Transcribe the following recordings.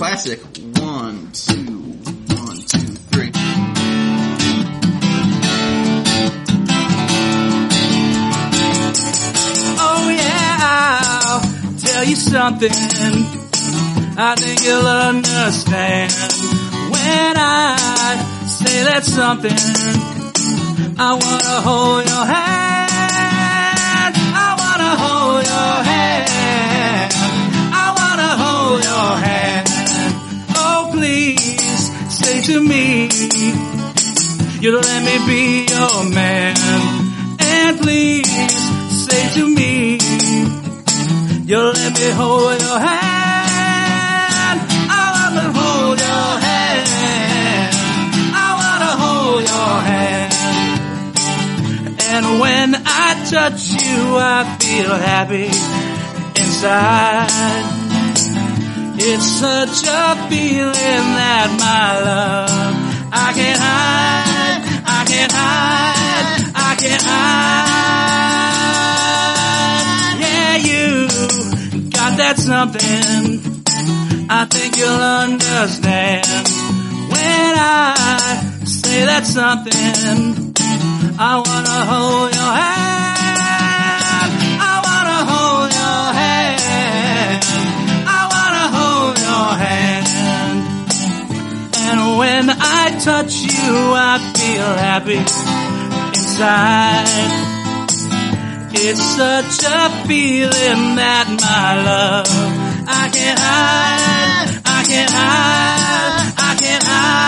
classic 1, 2, 1, 2, 3. Oh yeah, I'll tell you something I think you'll understand when I say that something. I wanna hold your hand. I wanna hold your hand. I wanna hold your hand. Oh please, say to me, you'll let me be your man. And please, say to me, you'll let me hold your hand. I wanna hold your hand. I wanna hold your hand. And when I touch you, I feel happy inside. It's such a feeling that my love I can't hide, I can't hide, I can't hide. Yeah, you got that something I think you'll understand when I say that something. I wanna hold your hand. I wanna hold your hand. I wanna hold your hand. And when I touch you, I feel happy inside. It's such a feeling that my love I can't hide, I can't hide, I can't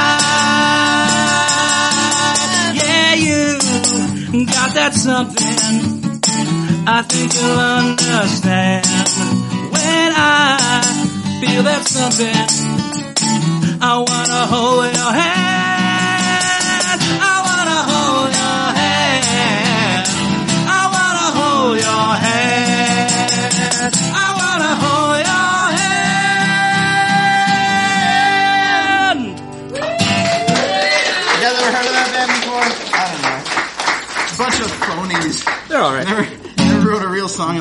hide. Yeah, you got that something I think you'll understand when I feel that something. I wanna hold your hand. I wanna hold your hand. I wanna hold your hand. I wanna hold your hand. You guys ever heard of that band before? I don't know. Bunch of phonies. They're alright. Never wrote a real song.